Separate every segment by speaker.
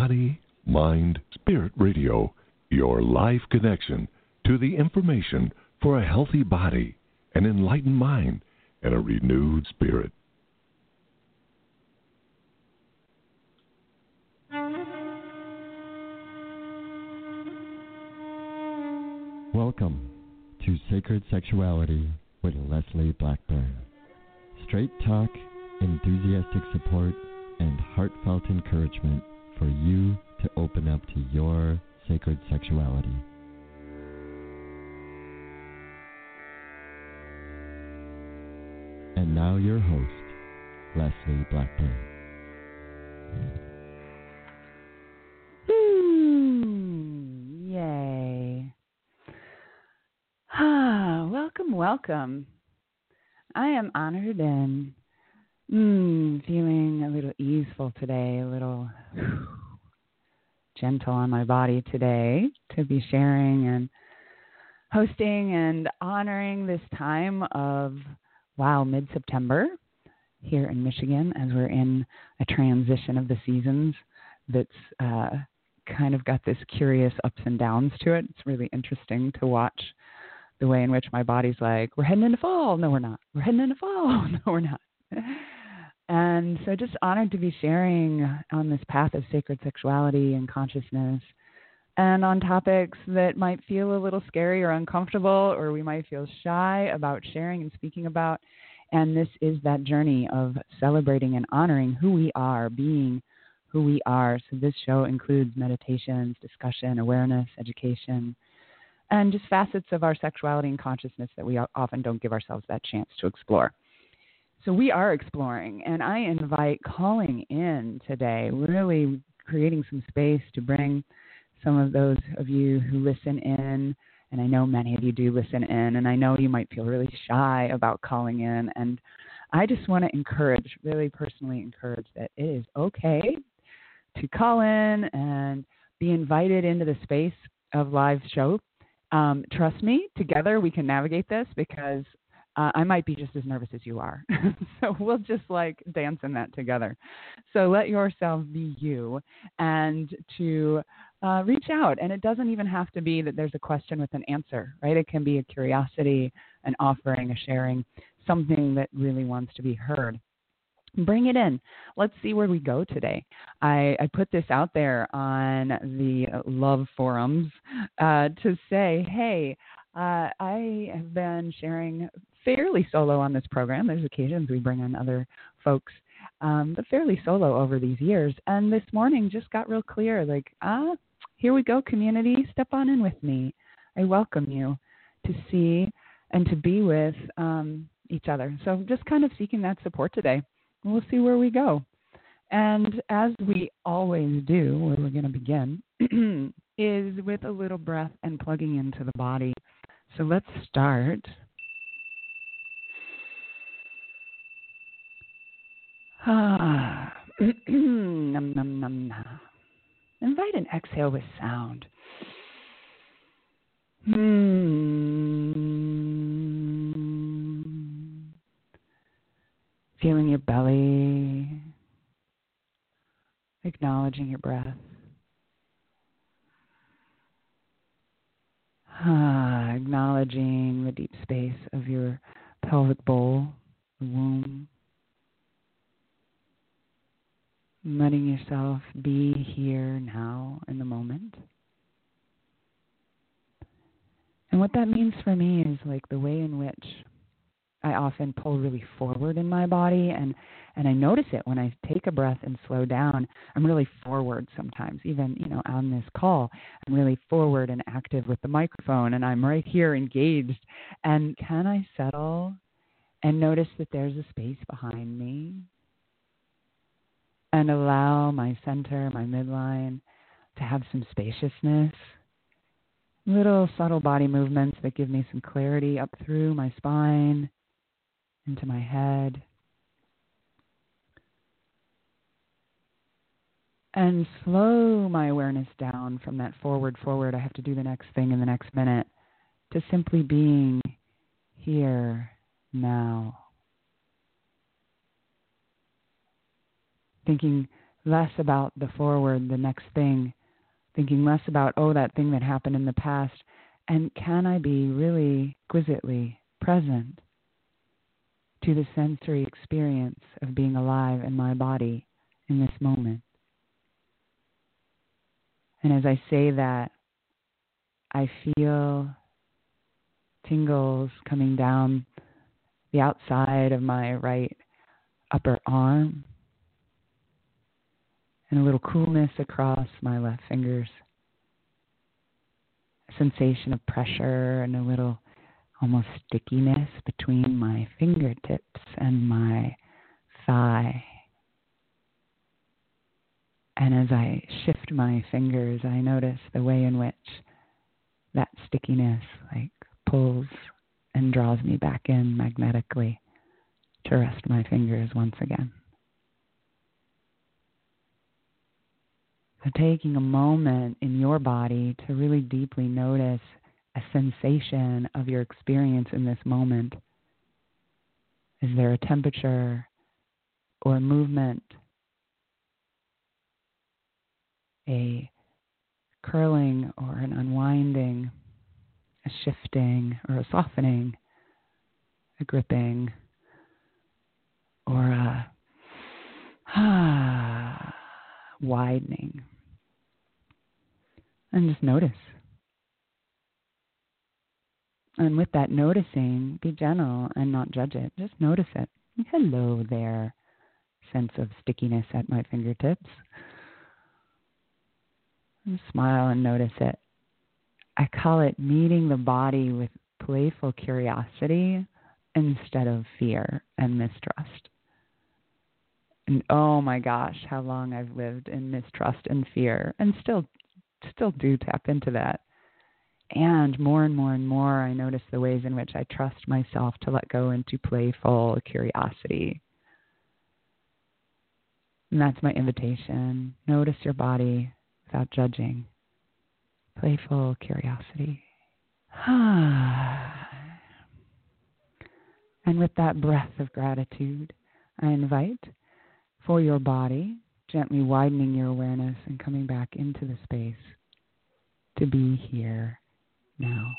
Speaker 1: Body, Mind, Spirit Radio, your life connection to the information for a healthy body, an enlightened mind, and a renewed spirit.
Speaker 2: Welcome to Sacred Sexuality with Leslie Blackburn. Straight talk, enthusiastic support, and heartfelt encouragement for you to open up to your sacred sexuality. And now your host, Leslie Blackburn.
Speaker 3: Yay. Welcome. I am honored and feeling a little easeful today, a little gentle on my body today to be sharing and hosting and honoring this time of, mid-September here in Michigan as we're in a transition of the seasons that's kind of got this curious ups and downs to it. It's really interesting to watch the way in which my body's like, we're heading into fall. No, we're not. We're heading into fall. No, we're not. And so just honored to be sharing on this path of sacred sexuality and consciousness and on topics that might feel a little scary or uncomfortable, or we might feel shy about sharing and speaking about. And this is that journey of celebrating and honoring who we are, being who we are. So this show includes meditations, discussion, awareness, education, and just facets of our sexuality and consciousness that we often don't give ourselves that chance to explore. So we are exploring, and I invite calling in today, really creating some space to bring some of those of you who listen in, and I know many of you do listen in, and I know you might feel really shy about calling in, and I just want to encourage, really personally encourage that it is okay to call in and be invited into the space of live show. Trust me, together we can navigate this because I might be just as nervous as you are. So we'll just dance in that together. So let yourself be you and to reach out. And it doesn't even have to be that there's a question with an answer, right? It can be a curiosity, an offering, a sharing, something that really wants to be heard. Bring it in. Let's see where we go today. I put this out there on the love forums to say, hey, I have been sharing fairly solo on this program. There's occasions we bring in other folks, but fairly solo over these years. And this morning just got real clear, here we go, community, step on in with me. I welcome you to see and to be with each other. So just kind of seeking that support today. We'll see where we go. And as we always do, where we're going to begin, is with a little breath and plugging into the body. So let's start. Num, num, num, num. Invite an exhale with sound. Feeling your belly, acknowledging your breath. Acknowledging the deep space of your pelvic bowl, the womb. Letting yourself be here now in the moment. And what that means for me is the way in which I often pull really forward in my body, and I notice it when I take a breath and slow down. I'm really forward sometimes, even, on this call. I'm really forward and active with the microphone, and I'm right here engaged. And can I settle and notice that there's a space behind me? And allow my center, my midline, to have some spaciousness. Little subtle body movements that give me some clarity up through my spine, into my head. And slow my awareness down from that forward, I have to do the next thing in the next minute, to simply being here now. Thinking less about the forward, the next thing, thinking less about, oh, that thing that happened in the past, and can I be really exquisitely present to the sensory experience of being alive in my body in this moment? And as I say that, I feel tingles coming down the outside of my right upper arm, and a little coolness across my left fingers. A sensation of pressure and a little almost stickiness between my fingertips and my thigh. And as I shift my fingers, I notice the way in which that stickiness pulls and draws me back in magnetically to rest my fingers once again. So taking a moment in your body to really deeply notice a sensation of your experience in this moment. Is there a temperature or a movement, a curling or an unwinding, a shifting or a softening, a gripping, or a widening? And just notice. And with that noticing, be gentle and not judge it. Just notice it. Hello there, sense of stickiness at my fingertips. And smile and notice it. I call it meeting the body with playful curiosity instead of fear and mistrust. And oh my gosh, how long I've lived in mistrust and fear, and still do tap into that. And more, I notice the ways in which I trust myself to let go into playful curiosity. And that's my invitation. Notice your body without judging. Playful curiosity. And with that breath of gratitude, I invite for your body, gently widening your awareness and coming back into the space to be here now.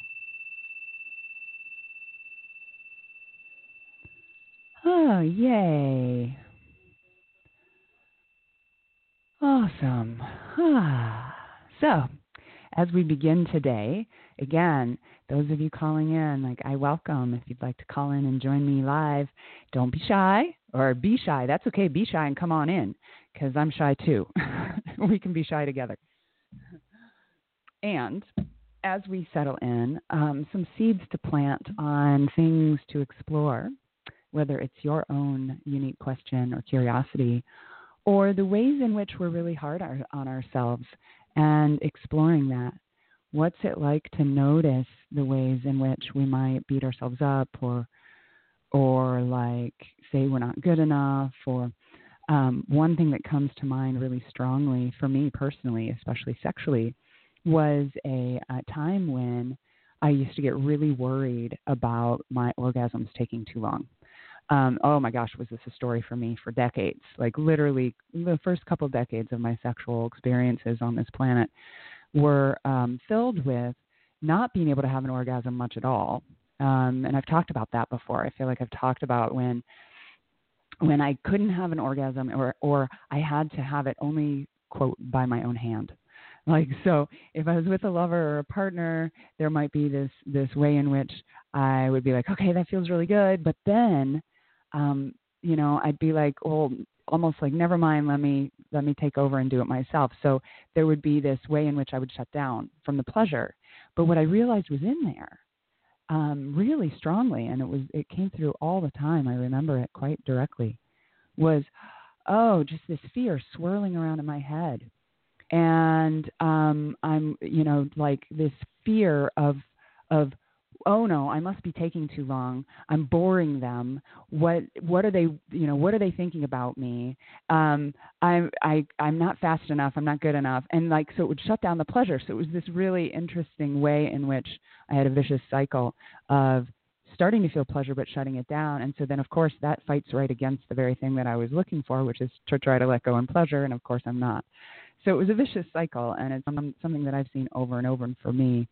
Speaker 3: Oh, yay. Awesome. So, as we begin today, again, those of you calling in, I welcome. If you'd like to call in and join me live, don't be shy, or be shy. That's okay. Be shy and come on in, because I'm shy too. We can be shy together. And as we settle in, some seeds to plant on things to explore, whether it's your own unique question or curiosity, or the ways in which we're really hard on ourselves, and exploring that. What's it like to notice the ways in which we might beat ourselves up, or say we're not good enough, or one thing that comes to mind really strongly for me personally, especially sexually, was a time when I used to get really worried about my orgasms taking too long. Oh my gosh, was this a story for me for decades? Literally the first couple of decades of my sexual experiences on this planet were filled with not being able to have an orgasm much at all. And I've talked about that before. I feel like I've talked about when I couldn't have an orgasm, or I had to have it only, quote, by my own hand. So if I was with a lover or a partner, there might be this way in which I would be like, okay, that feels really good. But then, I'd be like, oh, almost like, never mind, let me take over and do it myself. So there would be this way in which I would shut down from the pleasure. But what I realized was in there really strongly, and it came through all the time, I remember it quite directly, was, just this fear swirling around in my head. And I'm, this fear of, oh no, I must be taking too long. I'm boring them. What are they, what are they thinking about me? I'm not fast enough. I'm not good enough. And so it would shut down the pleasure. So it was this really interesting way in which I had a vicious cycle of starting to feel pleasure but shutting it down. And so then, of course, that fights right against the very thing that I was looking for, which is to try to let go in pleasure. And, of course, I'm not. So it was a vicious cycle, and it's something that I've seen over and over for me.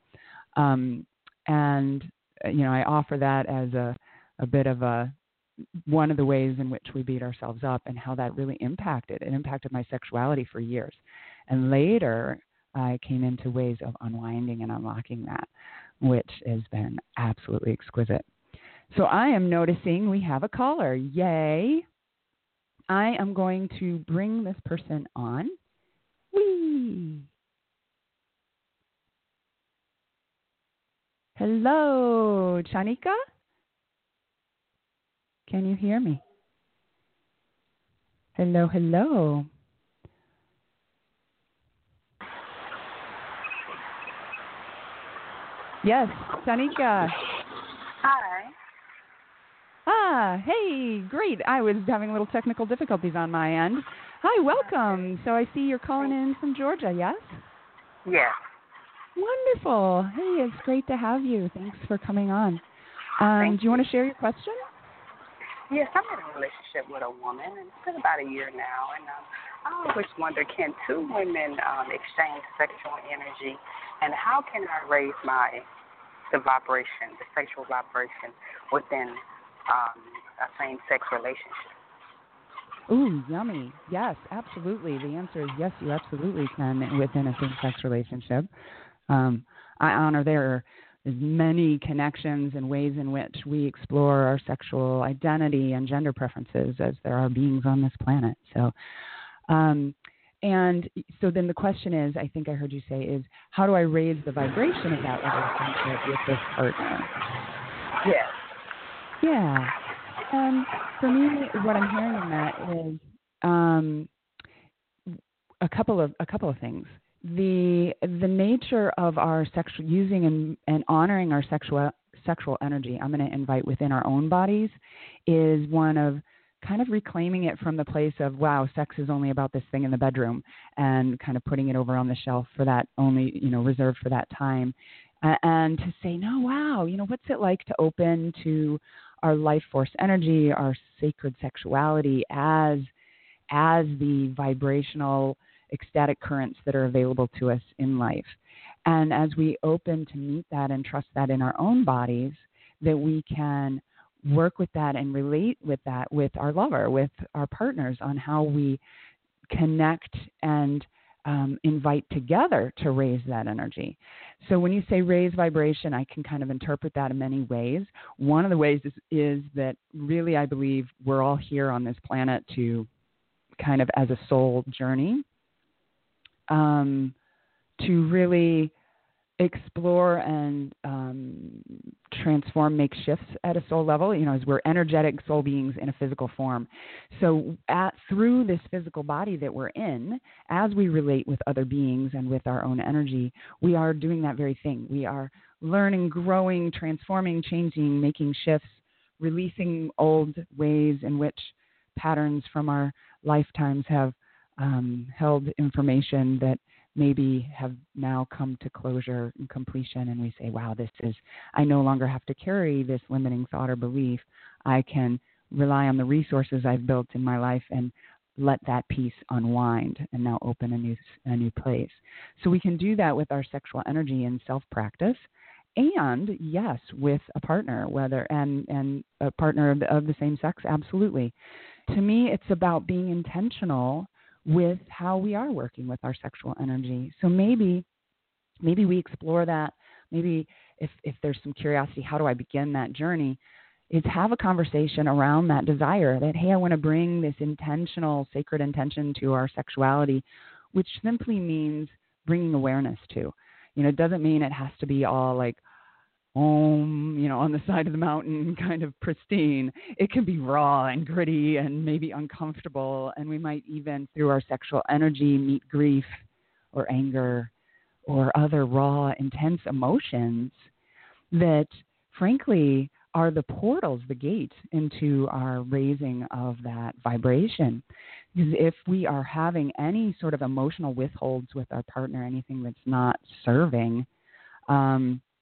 Speaker 3: And, I offer that as a bit of one of the ways in which we beat ourselves up and how that really impacted. It impacted my sexuality for years. And later, I came into ways of unwinding and unlocking that, which has been absolutely exquisite. So I am noticing we have a caller. Yay. I am going to bring this person on. Whee! Hello, Chanika? Can you hear me? Hello, hello. Yes, Chanika.
Speaker 4: Hi.
Speaker 3: Hey, great. I was having little technical difficulties on my end. Hi, welcome. So I see you're calling in from Georgia, yes?
Speaker 4: Yes.
Speaker 3: Wonderful. Hey, it's great to have you. Thanks for coming on. Do you want to share your question?
Speaker 4: Yes, I'm in a relationship with a woman, and it's been about a year now, and I always wonder, can two women exchange sexual energy, and how can I raise the sexual vibration within a same-sex relationship?
Speaker 3: Ooh, yummy. Yes, absolutely. The answer is yes, you absolutely can within a same-sex relationship. I honor there is many connections and ways in which we explore our sexual identity and gender preferences as there are beings on this planet. So, and so then the question is, I think I heard you say, is how do I raise the vibration of that relationship with this partner?
Speaker 4: Yes.
Speaker 3: Yeah. And for me, what I'm hearing in that is a couple of things. The nature of our sexual using and honoring our sexual energy, I'm going to invite within our own bodies, is one of kind of reclaiming it from the place of, wow, sex is only about this thing in the bedroom, and kind of putting it over on the shelf for that only, reserved for that time. And to say, no, wow, what's it like to open to our life force energy, our sacred sexuality as the vibrational ecstatic currents that are available to us in life. And as we open to meet that and trust that in our own bodies, that we can work with that and relate with that with our lover, with our partners, on how we connect and invite together to raise that energy. So when you say raise vibration, I can kind of interpret that in many ways. One of the ways is that really I believe we're all here on this planet to kind of as a soul journey, to really explore and transform, make shifts at a soul level, as we're energetic soul beings in a physical form. So through this physical body that we're in, as we relate with other beings and with our own energy, we are doing that very thing. We are learning, growing, transforming, changing, making shifts, releasing old ways in which patterns from our lifetimes have held information that maybe have now come to closure and completion, and we say, wow, I no longer have to carry this limiting thought or belief. I can rely on the resources I've built in my life and let that piece unwind and now open a new place. So we can do that with our sexual energy in self-practice, and yes, with a partner, and a partner of the same sex, absolutely. To me, it's about being intentional with how we are working with our sexual energy. So maybe we explore that. Maybe if there's some curiosity, how do I begin that journey? Is have a conversation around that desire that, hey, I want to bring this intentional, sacred intention to our sexuality, which simply means bringing awareness to. It doesn't mean it has to be all like, on the side of the mountain, kind of pristine. It can be raw and gritty and maybe uncomfortable. And we might even, through our sexual energy, meet grief or anger or other raw, intense emotions that, frankly, are the portals, the gates into our raising of that vibration. Because if we are having any sort of emotional withholds with our partner, anything that's not serving,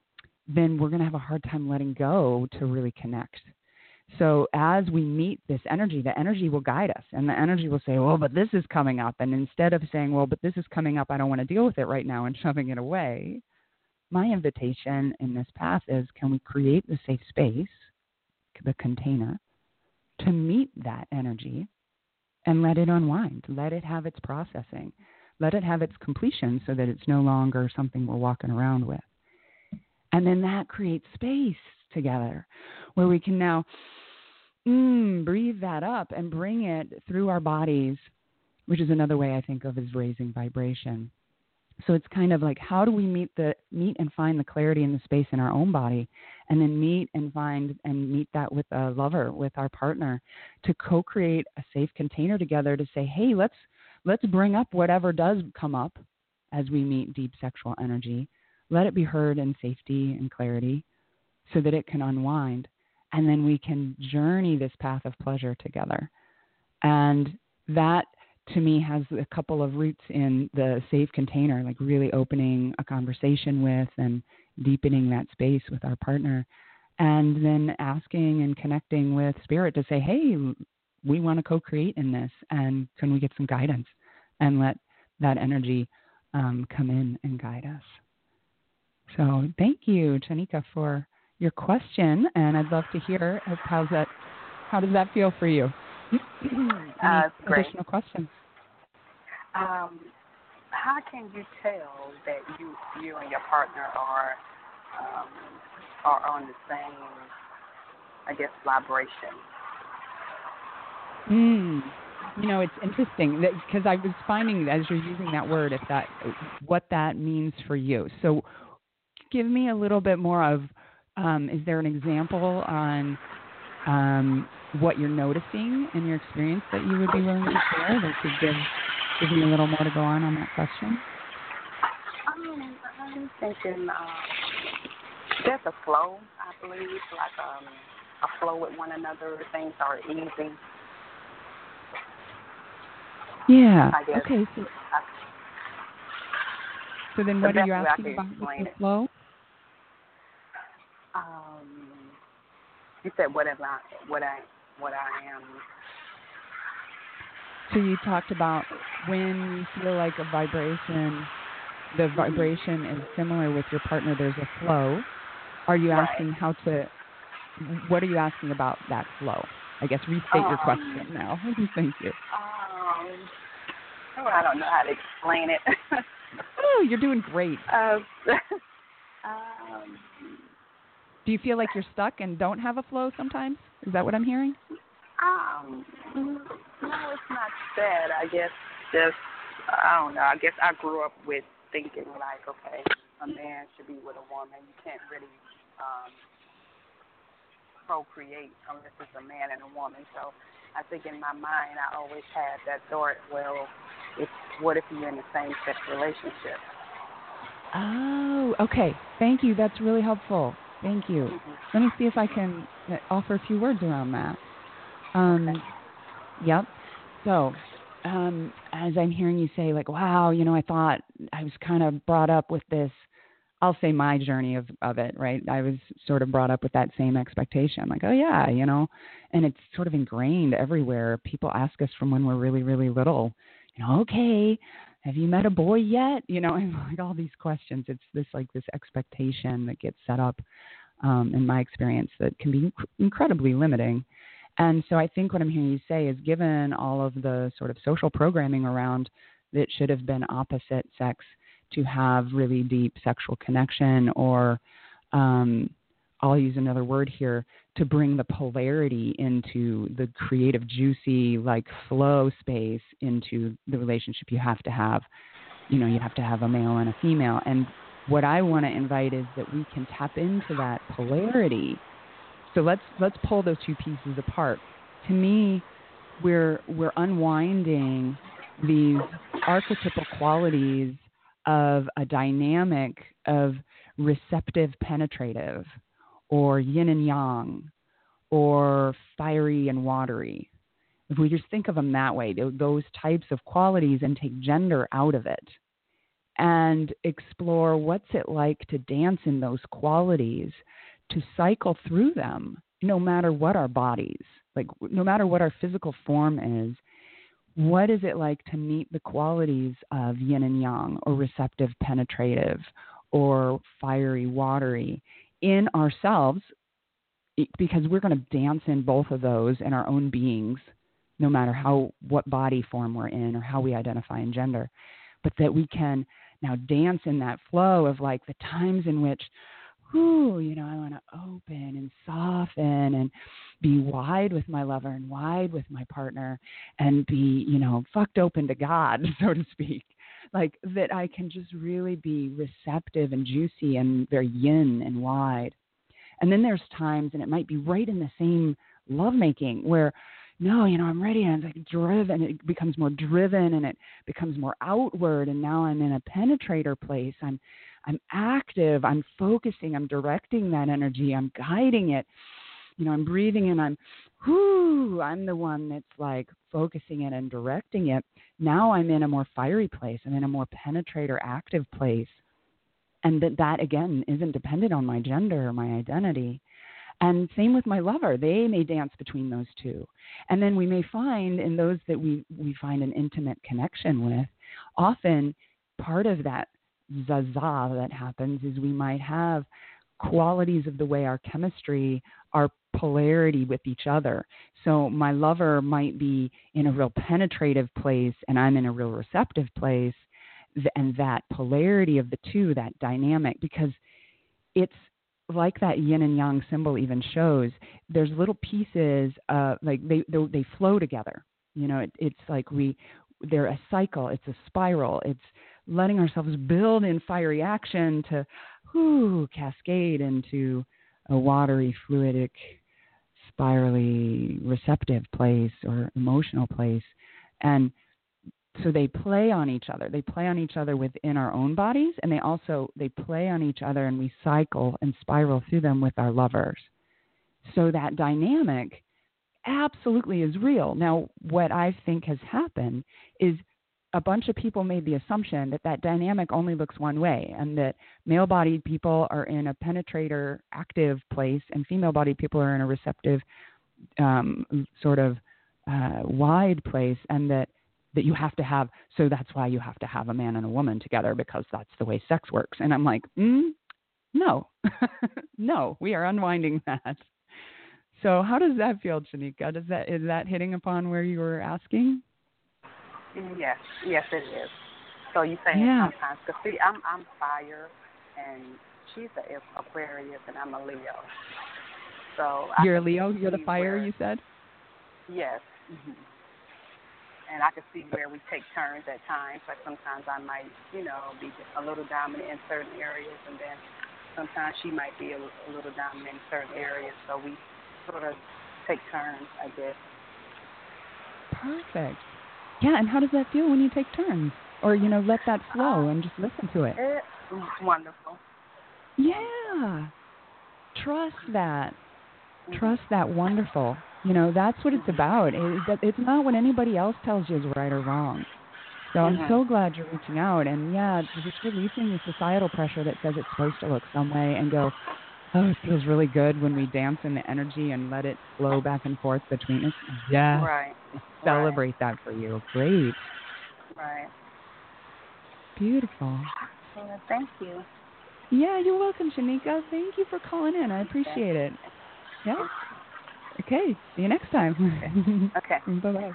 Speaker 3: then we're going to have a hard time letting go to really connect. So as we meet this energy, the energy will guide us, and the energy will say, well, but this is coming up. And instead of saying, well, but this is coming up, I don't want to deal with it right now, and shoving it away, my invitation in this path is, can we create the safe space, the container, to meet that energy and let it unwind, let it have its processing, let it have its completion so that it's no longer something we're walking around with. And then that creates space together where we can now breathe that up and bring it through our bodies, which is another way I think of as raising vibration. So it's kind of like, how do we meet and find the clarity in the space in our own body, and then meet that with a lover, with our partner, to co-create a safe container together to say, hey, let's bring up whatever does come up as we meet deep sexual energy. Let it be heard in safety and clarity so that it can unwind. And then we can journey this path of pleasure together. And that, to me, has a couple of roots in the safe container, like really opening a conversation with and deepening that space with our partner. And then asking and connecting with spirit to say, hey, we want to co-create in this. And can we get some guidance and let that energy come in and guide us? So thank you, Chanika, for your question, and I'd love to hear how does that feel for you? Any additional questions?
Speaker 4: How can you tell that you and your partner are on the same, I guess, vibration?
Speaker 3: It's interesting because I was finding, as you're using that word, what that means for you. So give me a little bit more of, is there an example on what you're noticing in your experience that you would be willing to share that could give me a little more to go on that question?
Speaker 4: I'm thinking there's a flow, I believe, like a flow with one another. Things are easy.
Speaker 3: Yeah.
Speaker 4: I guess.
Speaker 3: Okay. So then what are you asking about with the flow?
Speaker 4: You said what I am.
Speaker 3: So you talked about when you feel like the vibration is similar with your partner, there's a flow. Are you asking what are you asking about that flow? I guess restate your question now. Thank you.
Speaker 4: I don't know how to explain it.
Speaker 3: Oh, you're doing great. Do you feel like you're stuck and don't have a flow sometimes? Is that what I'm hearing?
Speaker 4: No, it's not that. I guess I don't know. I guess I grew up with thinking like, okay, a man should be with a woman. You can't really procreate unless it's a man and a woman. So I think in my mind I always had that thought, well, what if you're in the same sex relationship?
Speaker 3: Oh, okay. Thank you. That's really helpful. Thank you.
Speaker 4: Mm-hmm.
Speaker 3: Let me see if I can offer a few words around that.
Speaker 4: Okay.
Speaker 3: Yep. So, as I'm hearing you say, like, wow, I thought I was kind of brought up with this, I'll say my journey of it, right? I was sort of brought up with that same expectation, like, oh yeah, and it's sort of ingrained everywhere. People ask us from when we're really, really little, okay, have you met a boy yet? And like all these questions. It's this expectation that gets set up in my experience that can be incredibly limiting. And so I think what I'm hearing you say is, given all of the sort of social programming around that should have been opposite sex to have really deep sexual connection, or I'll use another word here, to bring the polarity into the creative, juicy, like flow space into the relationship, you have to have a male and a female. And what I want to invite is that we can tap into that polarity. So let's pull those two pieces apart. To me, we're unwinding these archetypal qualities of a dynamic of receptive, penetrative, or yin and yang, or fiery and watery. If we just think of them that way, those types of qualities, and take gender out of it, and explore what's it like to dance in those qualities, to cycle through them, no matter what our bodies, like no matter what our physical form is. What is it like to meet the qualities of yin and yang, or receptive, penetrative, or fiery, watery in ourselves? Because we're going to dance in both of those in our own beings, no matter what body form we're in or how we identify in gender. But that we can now dance in that flow of like the times in which, I want to open and soften and be wide with my lover and wide with my partner and be, fucked open to God, so to speak. Like that I can just really be receptive and juicy and very yin and wide. And then there's times, and it might be right in the same lovemaking where, no, I'm ready, and it's like driven, it becomes more driven and it becomes more outward, and now I'm in a penetrator place. I'm active, I'm focusing, I'm directing that energy, I'm guiding it. I'm breathing in, I'm the one that's like focusing it and directing it. Now I'm in a more fiery place. I'm in a more penetrator, active place. And that again isn't dependent on my gender or my identity. And same with my lover. They may dance between those two. And then we may find in those that we find an intimate connection with, often part of that zaza that happens is we might have qualities of the way our chemistry, our polarity with each other. So my lover might be in a real penetrative place and I'm in a real receptive place, and that polarity of the two, that dynamic, because it's like that yin and yang symbol even shows, there's little pieces, like they flow together. It's like they're a cycle, it's a spiral, it's letting ourselves build in fiery action to cascade into a watery, fluidic, spirally receptive place or emotional place. And so they play on each other. They play on each other within our own bodies, and they play on each other, and we cycle and spiral through them with our lovers. So that dynamic absolutely is real. Now, what I think has happened is a bunch of people made the assumption that dynamic only looks one way, and that male-bodied people are in a penetrator, active place, and female-bodied people are in a receptive, wide place, and that you have to have, so that's why you have to have a man and a woman together, because that's the way sex works. And I'm like, no, no, we are unwinding that. So how does that feel, Shanika? Is that hitting upon where you were asking?
Speaker 4: Yes, it is. So you say sometimes, because see, I'm fire, and she's an Aquarius, and I'm a Leo. So
Speaker 3: you're a Leo. You're the fire. You said.
Speaker 4: Yes. Mm-hmm. And I can see where we take turns at times. Like sometimes I might, be a little dominant in certain areas, and then sometimes she might be a little dominant in certain areas. So we sort of take turns, I guess.
Speaker 3: Perfect. Yeah, and how does that feel when you take turns? Or, let that flow and just listen to it.
Speaker 4: It's wonderful.
Speaker 3: Yeah. Trust that. Trust that wonderful. That's what it's about. It's not what anybody else tells you is right or wrong. So I'm so glad you're reaching out. And, just releasing the societal pressure that says it's supposed to look some way and go, it feels really good when we dance in the energy and let it flow back and forth between us. Yeah.
Speaker 4: Right.
Speaker 3: Celebrate that for you. Great.
Speaker 4: Right.
Speaker 3: Beautiful.
Speaker 4: Well, thank you.
Speaker 3: Yeah, you're welcome, Shanika. Thank you for calling in. I appreciate it. Yeah. Okay. See you next time.
Speaker 4: Okay.
Speaker 3: Bye-bye.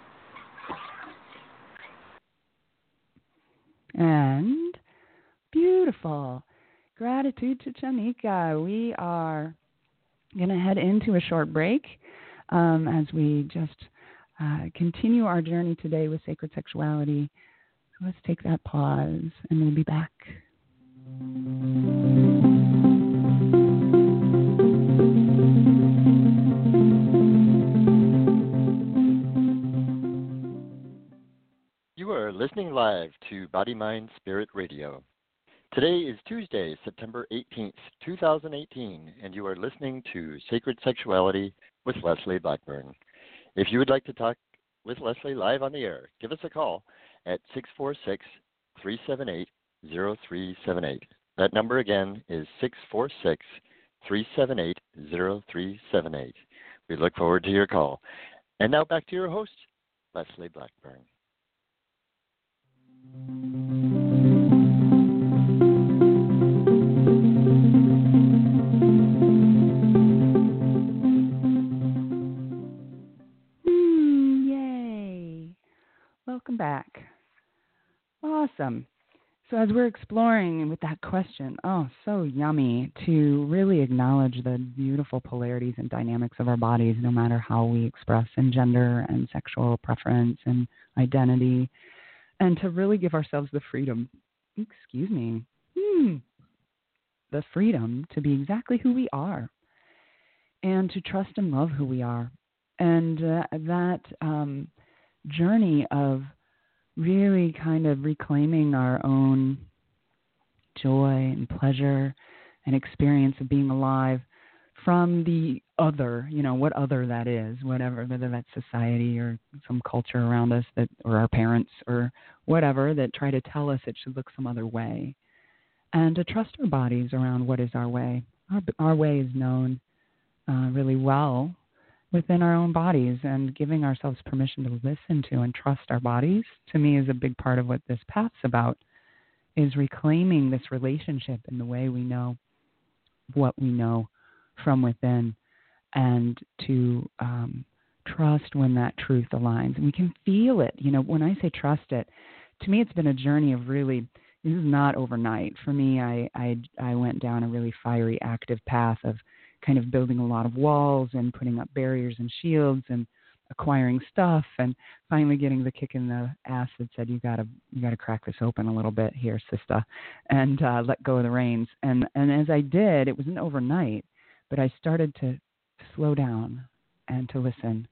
Speaker 3: And beautiful. Gratitude to Shanika. We are going to head into a short break as we just continue our journey today with sacred sexuality. So let's take that pause, and we'll be back.
Speaker 5: You are listening live to Body, Mind, Spirit Radio. Today is Tuesday, September 18th, 2018, and you are listening to Sacred Sexuality with Leslie Blackburn. If you would like to talk with Leslie live on the air, give us a call at 646-378-8255. 646-378-0378. That number again is 646-378-0378. We look forward to your call. And now back to your host, Leslie Blackburn.
Speaker 3: Yay! Welcome back. Awesome. So as we're exploring with that question, so yummy to really acknowledge the beautiful polarities and dynamics of our bodies, no matter how we express in gender and sexual preference and identity, and to really give ourselves the freedom, the freedom to be exactly who we are and to trust and love who we are. And that journey of really kind of reclaiming our own joy and pleasure and experience of being alive from the other, what other that is, whatever, whether that's society or some culture around us or our parents or whatever that try to tell us it should look some other way. And to trust our bodies around what is our way. Our way is known really well within our own bodies, and giving ourselves permission to listen to and trust our bodies, to me, is a big part of what this path's about, is reclaiming this relationship in the way we know what we know from within, and to trust when that truth aligns. And we can feel it. When I say trust it, to me, it's been a journey of really, this is not overnight. For me, I went down a really fiery, active path of kind of building a lot of walls and putting up barriers and shields and acquiring stuff, and finally getting the kick in the ass that said, you gotta crack this open a little bit here, sister, and let go of the reins. And as I did, it wasn't overnight, but I started to slow down and to listen.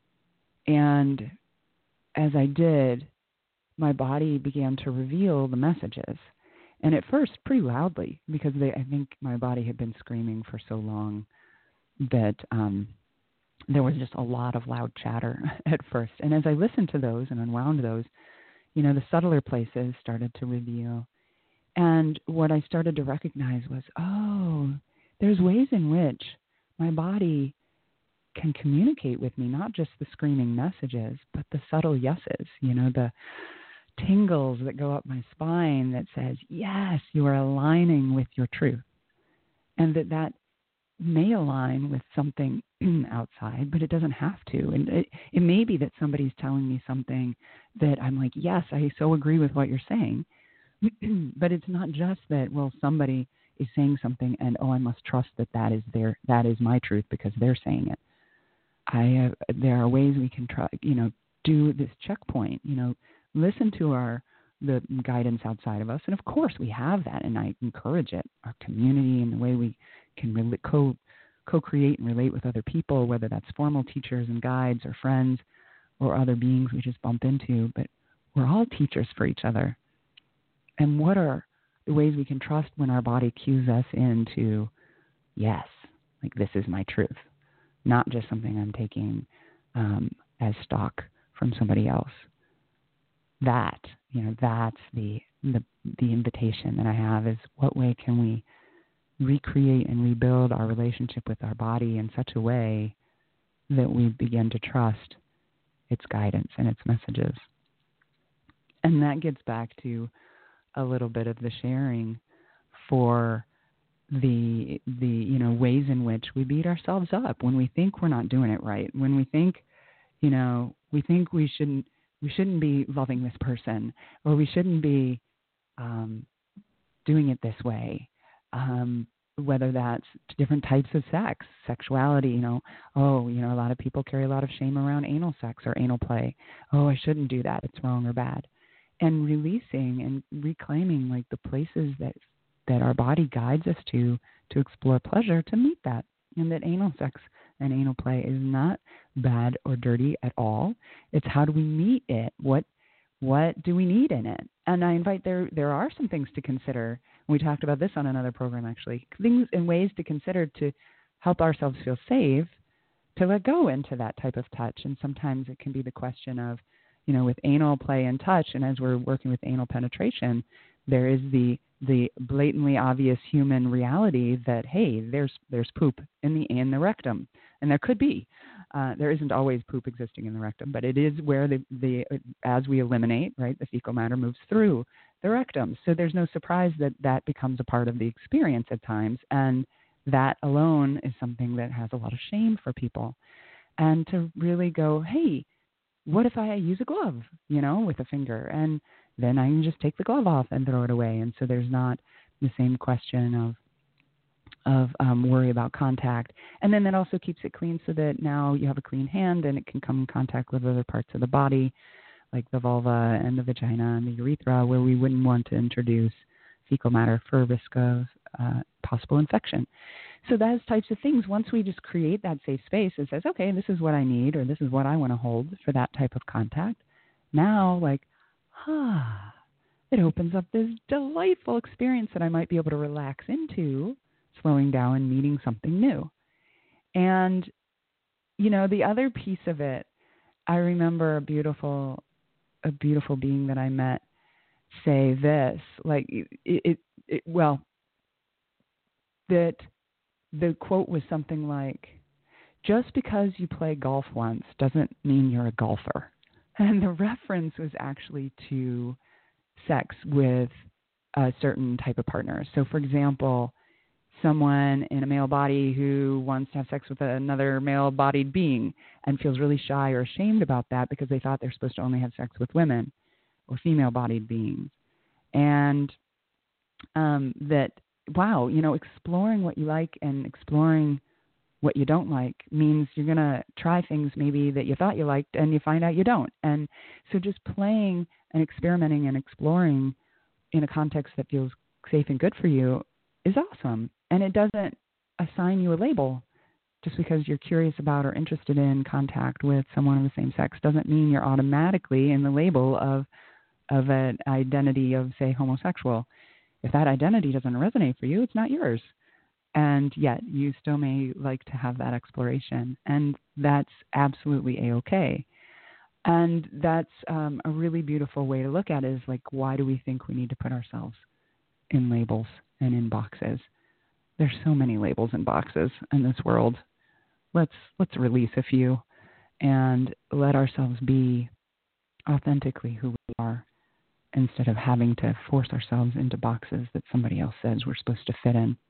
Speaker 3: And as I did, my body began to reveal the messages. And at first, pretty loudly, because I think my body had been screaming for so long that there was just a lot of loud chatter at first. And as I listened to those and unwound those, the subtler places started to reveal. And what I started to recognize was, there's ways in which my body can communicate with me, not just the screaming messages, but the subtle yeses, the tingles that go up my spine that says, yes, you are aligning with your truth. And that may align with something outside, but it doesn't have to. And it may be that somebody's telling me something that I'm like, yes, I so agree with what you're saying. But it's not just that, somebody is saying something and, I must trust that is my truth because they're saying it. There are ways we can try, do this checkpoint, listen to the guidance outside of us. And of course we have that, and I encourage it, our community and the way we can co-create and relate with other people, whether that's formal teachers and guides or friends or other beings we just bump into. But we're all teachers for each other. And what are the ways we can trust when our body cues us into, yes, like this is my truth, not just something I'm taking as stock from somebody else. That's the invitation that I have, is what way can we recreate and rebuild our relationship with our body in such a way that we begin to trust its guidance and its messages. And that gets back to a little bit of the sharing for the ways in which we beat ourselves up when we think we're not doing it right, when we think we shouldn't be loving this person, or we shouldn't be doing it this way, whether that's different types of sex, sexuality, a lot of people carry a lot of shame around anal sex or anal play. I shouldn't do that. It's wrong or bad. And releasing and reclaiming like the places that our body guides us to explore pleasure, to meet that, and that anal sex and anal play is not bad or dirty at all. It's how do we meet it? What do we need in it? And I invite there are some things to consider. We talked about this on another program, actually. Things and ways to consider to help ourselves feel safe, to let go into that type of touch. And sometimes it can be the question of, with anal play and touch, and as we're working with anal penetration, There is the blatantly obvious human reality that, hey, there's poop in the rectum, and there could be. There isn't always poop existing in the rectum, but it is where the as we eliminate, right, the fecal matter moves through the rectum. So there's no surprise that becomes a part of the experience at times, and that alone is something that has a lot of shame for people. And to really go, hey, what if I use a glove, with a finger, and then I can just take the glove off and throw it away. And so there's not the same question of worry about contact. And then that also keeps it clean so that now you have a clean hand and it can come in contact with other parts of the body, like the vulva and the vagina and the urethra, where we wouldn't want to introduce fecal matter for risk of possible infection. So those types of things, once we just create that safe space that says, okay, this is what I need, or this is what I want to hold for that type of contact, now, it opens up this delightful experience that I might be able to relax into, slowing down and meeting something new. And, the other piece of it, I remember a beautiful being that I met say this, that the quote was something like, just because you play golf once doesn't mean you're a golfer. And the reference was actually to sex with a certain type of partner. So, for example, someone in a male body who wants to have sex with another male-bodied being and feels really shy or ashamed about that because they thought they're supposed to only have sex with women or female-bodied beings. And exploring what you like and exploring what you don't like means you're going to try things maybe that you thought you liked and you find out you don't. And so just playing and experimenting and exploring in a context that feels safe and good for you is awesome. And it doesn't assign you a label. Just because you're curious about or interested in contact with someone of the same sex doesn't mean you're automatically in the label of an identity of, say, homosexual. If that identity doesn't resonate for you, it's not yours. And yet you still may like to have that exploration. And that's absolutely A-okay. And that's a really beautiful way to look at it, is why do we think we need to put ourselves in labels and in boxes? There's so many labels and boxes in this world. Let's release a few and let ourselves be authentically who we are, instead of having to force ourselves into boxes that somebody else says we're supposed to fit in.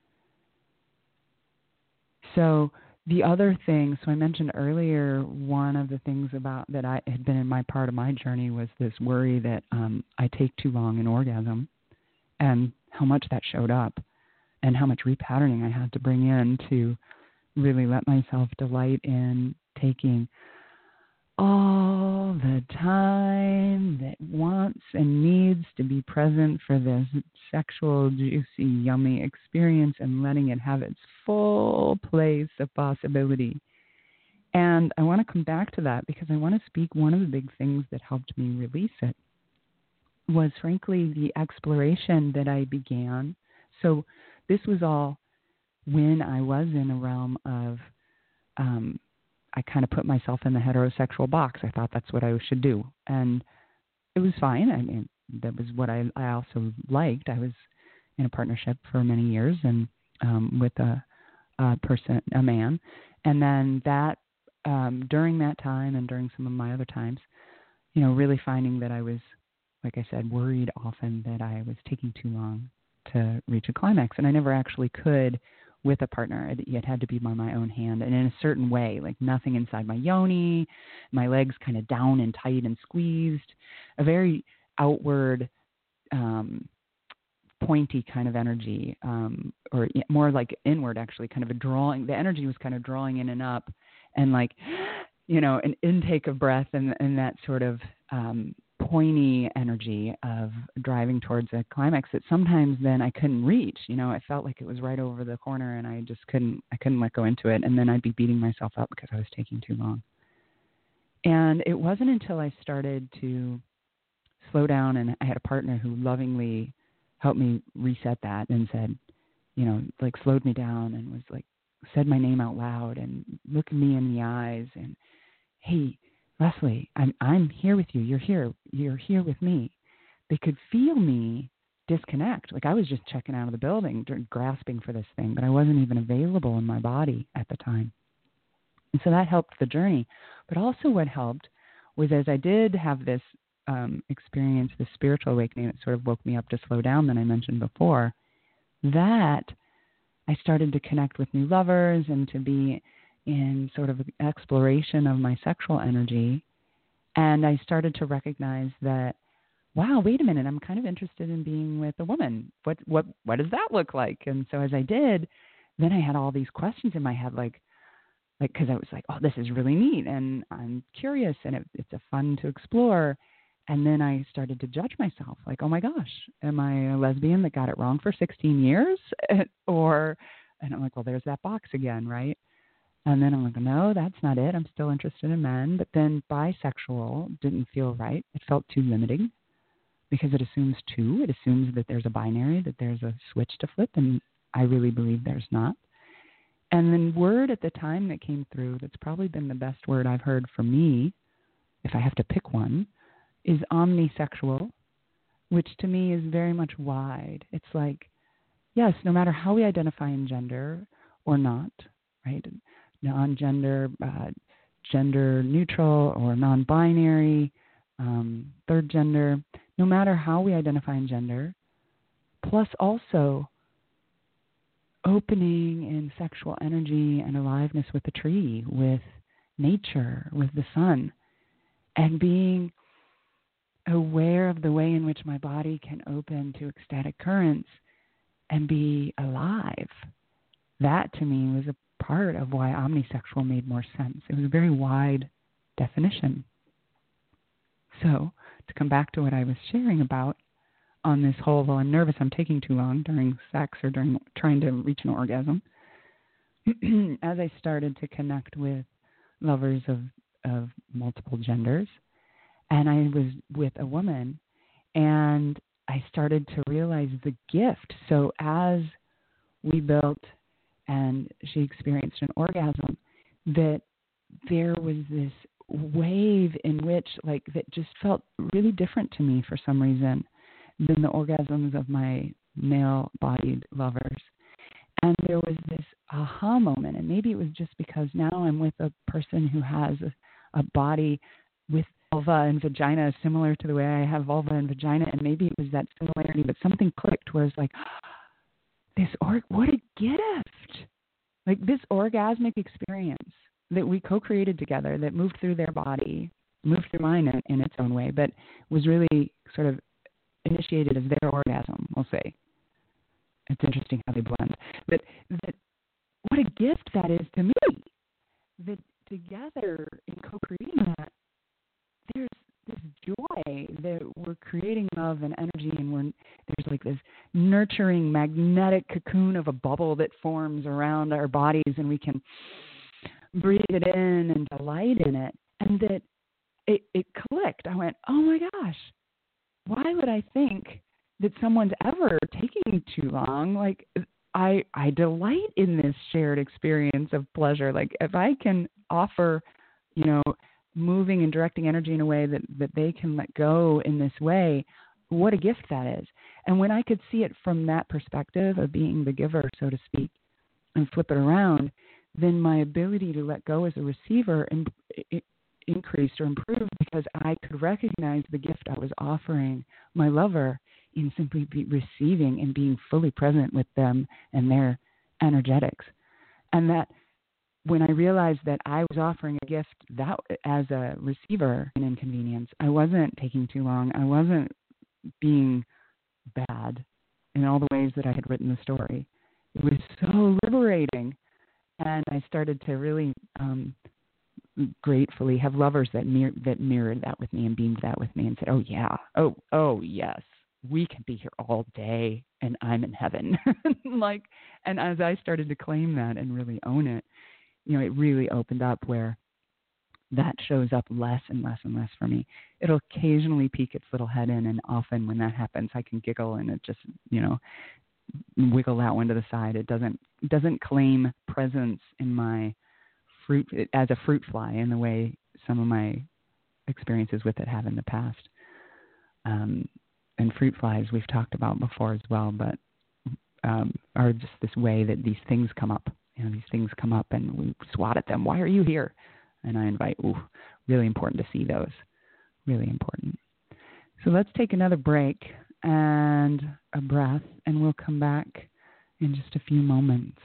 Speaker 3: So the other thing, I mentioned earlier, one of the things about that I had been in my part of my journey was this worry that I take too long in orgasm, and how much that showed up and how much repatterning I had to bring in to really let myself delight in taking all the time that wants and needs to be present for this sexual, juicy, yummy experience and letting it have its full place of possibility. And I want to come back to that because I want to speak, one of the big things that helped me release it was, frankly, the exploration that I began. So this was all when I was in a realm of I kind of put myself in the heterosexual box. I thought that's what I should do. And it was fine. I mean, that was what I also liked. I was in a partnership for many years and with a man. And then that, during that time and during some of my other times, really finding that I was, like I said, worried often that I was taking too long to reach a climax. And I never actually could with a partner. It had to be by my own hand and in a certain way, like nothing inside my yoni, my legs kind of down and tight and squeezed, a very outward, pointy kind of energy, or more like inward, actually, kind of a drawing. The energy was kind of drawing in and up, and an intake of breath and that sort of pointy energy of driving towards a climax that sometimes then I couldn't reach. I felt like it was right over the corner and I couldn't let go into it. And then I'd be beating myself up because I was taking too long. And it wasn't until I started to slow down and I had a partner who lovingly helped me reset that and said, slowed me down and was said my name out loud and looked me in the eyes and, hey, Leslie, I'm here with you. You're here with me. They could feel me disconnect. Like I was just checking out of the building, grasping for this thing, but I wasn't even available in my body at the time. And so that helped the journey. But also what helped was as I did have this experience, this spiritual awakening that sort of woke me up to slow down that I mentioned before, that I started to connect with new lovers and to be in sort of exploration of my sexual energy. And I started to recognize that, wow, wait a minute, I'm kind of interested in being with a woman. What does that look like? And so as I did, then I had all these questions in my head, like, because I was like, oh, this is really neat, and I'm curious, and it's a fun to explore. And then I started to judge myself, like, oh my gosh, am I a lesbian that got it wrong for 16 years? And I'm like, well, there's that box again, right? And then I'm like, no, that's not it. I'm still interested in men. But then bisexual didn't feel right. It felt too limiting because it assumes two. It assumes that there's a binary, that there's a switch to flip, and I really believe there's not. And then word at the time that came through that's probably been the best word I've heard for me, if I have to pick one, is omnisexual, which to me is very much wide. It's like, yes, no matter how we identify in gender or not, right? Non-gender, gender neutral or non-binary, third gender, no matter how we identify in gender, plus also opening in sexual energy and aliveness with the tree, with nature, with the sun, and being aware of the way in which my body can open to ecstatic currents and be alive. That to me was a part of why omnisexual made more sense. It was a very wide definition. So to come back to what I was sharing about on this whole, well, I'm nervous, I'm taking too long during sex or during trying to reach an orgasm, as I started to connect with lovers of multiple genders, and I was with a woman, and I started to realize the gift. So as we built and she experienced an orgasm, that there was this wave in which, like, that just felt really different to me for some reason than the orgasms of my male-bodied lovers. And there was this aha moment, and maybe it was just because now I'm with a person who has a body with vulva and vagina similar to the way I have vulva and vagina, and maybe it was that similarity, but something clicked where it's like, what a gift! Like this orgasmic experience that we co-created together, that moved through their body, moved through mine in its own way, but was really sort of initiated as their orgasm, we'll say. It's interesting how they blend. But what a gift that is to me, that together in co-creating that, there's this joy that we're creating love and energy, and there's like this nurturing magnetic cocoon of a bubble that forms around our bodies, and we can breathe it in and delight in it. And that it clicked. I went, oh my gosh, why would I think that someone's ever taking too long? Like, I delight in this shared experience of pleasure. Like, if I can offer, moving and directing energy in a way that they can let go in this way, what a gift that is. And when I could see it from that perspective of being the giver, so to speak, and flip it around, then my ability to let go as a receiver increased or improved, because I could recognize the gift I was offering my lover in simply receiving and being fully present with them and their energetics. And that when I realized that I was offering a gift that as a receiver, an inconvenience, I wasn't taking too long. I wasn't being bad in all the ways that I had written the story. It was so liberating. And I started to really gratefully have lovers that mirrored that with me and beamed that with me and said, oh, yeah, oh, yes, we can be here all day and I'm in heaven. And as I started to claim that and really own it, it really opened up where that shows up less and less and less for me. It'll occasionally peek its little head in, and often when that happens, I can giggle and it just, wiggle that one to the side. It doesn't claim presence in my fruit as a fruit fly in the way some of my experiences with it have in the past. and fruit flies we've talked about before as well, but are just this way that these things come up. These things come up and we swat at them. Why are you here? And I invite, really important to see those. Really important. So let's take another break and a breath, and we'll come back in just a few moments.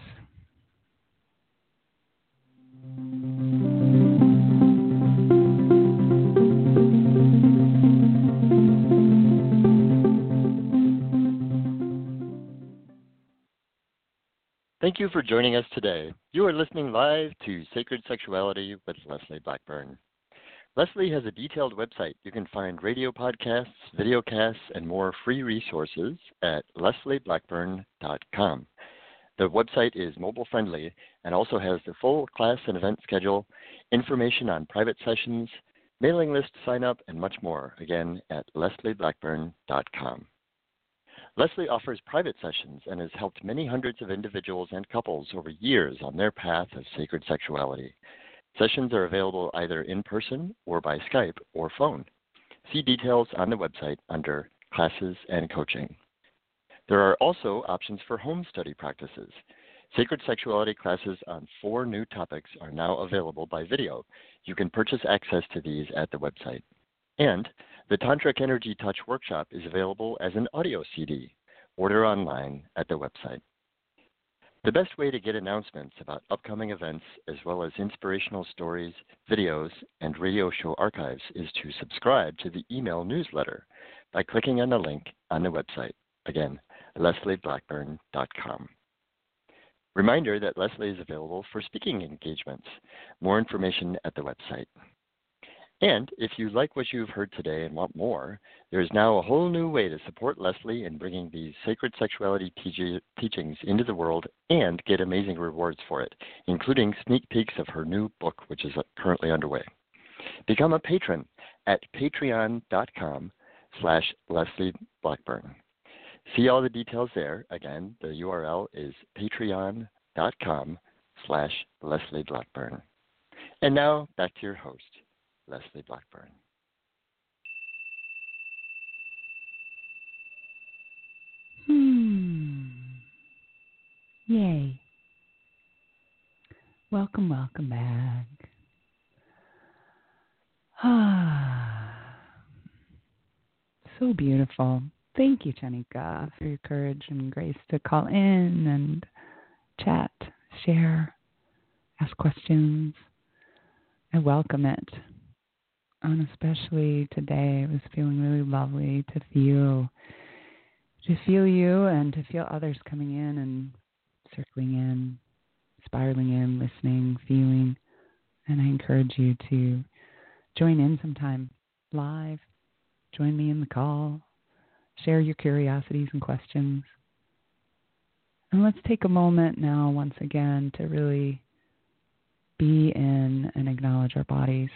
Speaker 5: Thank you for joining us today. You are listening live to Sacred Sexuality with Leslie Blackburn. Leslie has a detailed website. You can find radio podcasts, videocasts, and more free resources at leslieblackburn.com. The website is mobile friendly and also has the full class and event schedule, information on private sessions, mailing list sign up, and much more. Again, at leslieblackburn.com. Leslie offers private sessions and has helped many hundreds of individuals and couples over years on their path of sacred sexuality. Sessions are available either in person or by Skype or phone. See details on the website under Classes and Coaching. There are also options for home study practices. Sacred Sexuality classes on 4 new topics are now available by video. You can purchase access to these at the website. And the Tantric Energy Touch Workshop is available as an audio CD. Order online at the website. The best way to get announcements about upcoming events, as well as inspirational stories, videos, and radio show archives, is to subscribe to the email newsletter by clicking on the link on the website. Again, leslieblackburn.com. Reminder that Leslie is available for speaking engagements. More information at the website. And if you like what you've heard today and want more, there is now a whole new way to support Leslie in bringing these sacred sexuality teachings into the world and get amazing rewards for it, including sneak peeks of her new book, which is currently underway. Become a patron at patreon.com/Leslie Blackburn. See all the details there. Again, the URL is patreon.com/Leslie Blackburn. And now back to your host, Leslie Blackburn.
Speaker 3: Yay. Welcome back. So beautiful. Thank you, Chanika, for your courage and grace to call in and chat, share, ask questions. I welcome it. And especially today, it was feeling really lovely to feel you and to feel others coming in and circling in, spiraling in, listening, feeling. And I encourage you to join in sometime live. Join me in the call. Share your curiosities and questions. And let's take a moment now, once again, to really be in and acknowledge our bodies.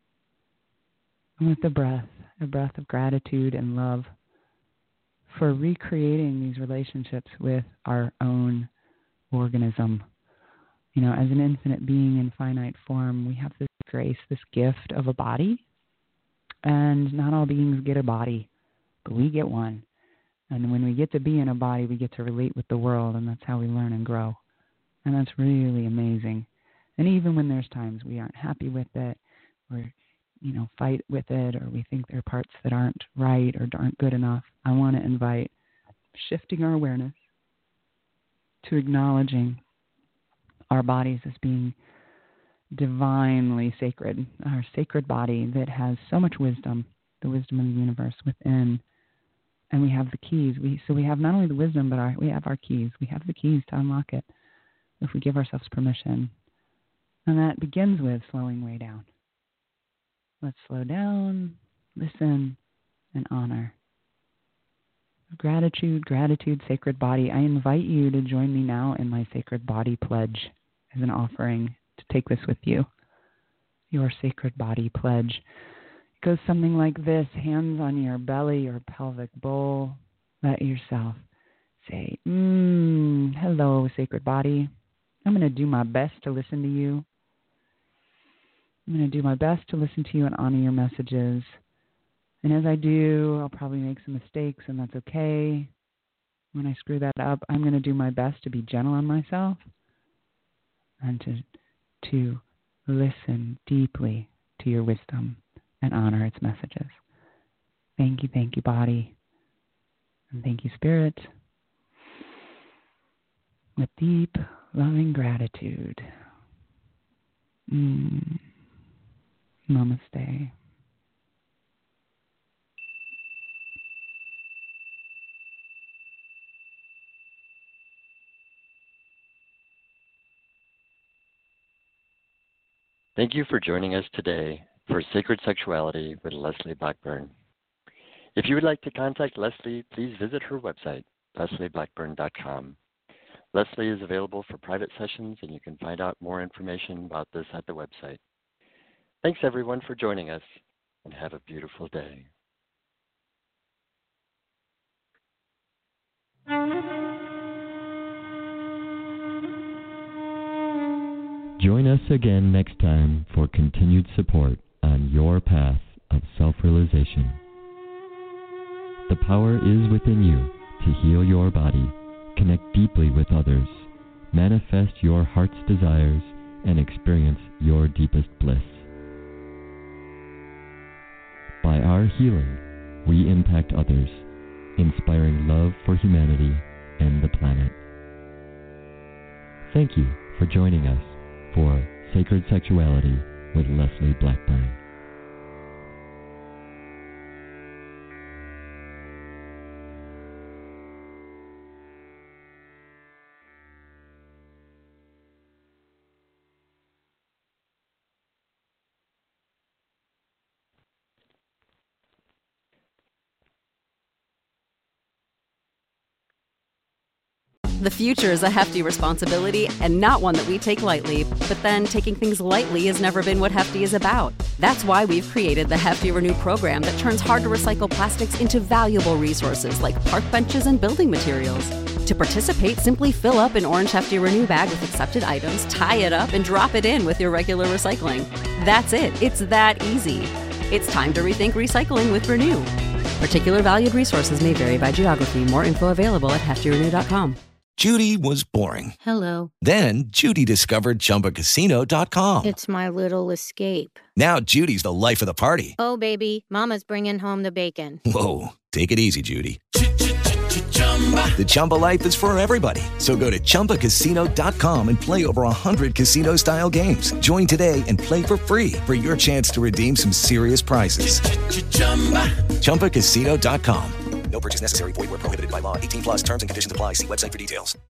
Speaker 3: And with a breath of gratitude and love for recreating these relationships with our own organism. As an infinite being in finite form, we have this grace, this gift of a body. And not all beings get a body, but we get one. And when we get to be in a body, we get to relate with the world, and that's how we learn and grow. And that's really amazing. And even when there's times we aren't happy with it, or fight with it, or we think there are parts that aren't right or aren't good enough, I want to invite shifting our awareness to acknowledging our bodies as being divinely sacred, our sacred body that has so much wisdom, the wisdom of the universe within. And we have the keys. So we have not only the wisdom, but we have our keys. We have the keys to unlock it if we give ourselves permission. And that begins with slowing way down. Let's slow down, listen, and honor. Gratitude, sacred body. I invite you to join me now in my sacred body pledge as an offering to take this with you. Your sacred body pledge. It goes something like this: hands on your belly or pelvic bowl. Let yourself say, hello, sacred body. I'm going to do my best to listen to you. I'm going to do my best to listen to you and honor your messages. And as I do, I'll probably make some mistakes, and that's okay. When I screw that up, I'm going to do my best to be gentle on myself and to listen deeply to your wisdom and honor its messages. Thank you, body. And thank you, spirit. With deep, loving gratitude. Namaste.
Speaker 5: Thank you for joining us today for Sacred Sexuality with Leslie Blackburn. If you would like to contact Leslie, please visit her website, leslieblackburn.com. Leslie is available for private sessions, and you can find out more information about this at the website. Thanks, everyone, for joining us, and have a beautiful day.
Speaker 2: Join us again next time for continued support on your path of self-realization. The power is within you to heal your body, connect deeply with others, manifest your heart's desires, and experience your deepest bliss. By our healing, we impact others, inspiring love for humanity and the planet. Thank you for joining us for Sacred Sexuality with Leslie Blackburn.
Speaker 6: The future is a hefty responsibility and not one that we take lightly, but then taking things lightly has never been what Hefty is about. That's why we've created the Hefty Renew program that turns hard-to-recycle plastics into valuable resources like park benches and building materials. To participate, simply fill up an orange Hefty Renew bag with accepted items, tie it up, and drop it in with your regular recycling. That's it. It's that easy. It's time to rethink recycling with Renew. Particular valued resources may vary by geography. More info available at heftyrenew.com.
Speaker 7: Judy was boring.
Speaker 8: Hello.
Speaker 7: Then Judy discovered ChumbaCasino.com.
Speaker 8: It's my little escape.
Speaker 7: Now Judy's the life of the party.
Speaker 8: Oh, baby, mama's bringing home the bacon.
Speaker 7: Whoa, take it easy, Judy. The Chumba life is for everybody. So go to ChumbaCasino.com and play over 100 casino-style games. Join today and play for free for your chance to redeem some serious prizes. ChumbaCasino.com. No purchase necessary. Void where prohibited by law. 18+ terms and conditions apply. See website for details.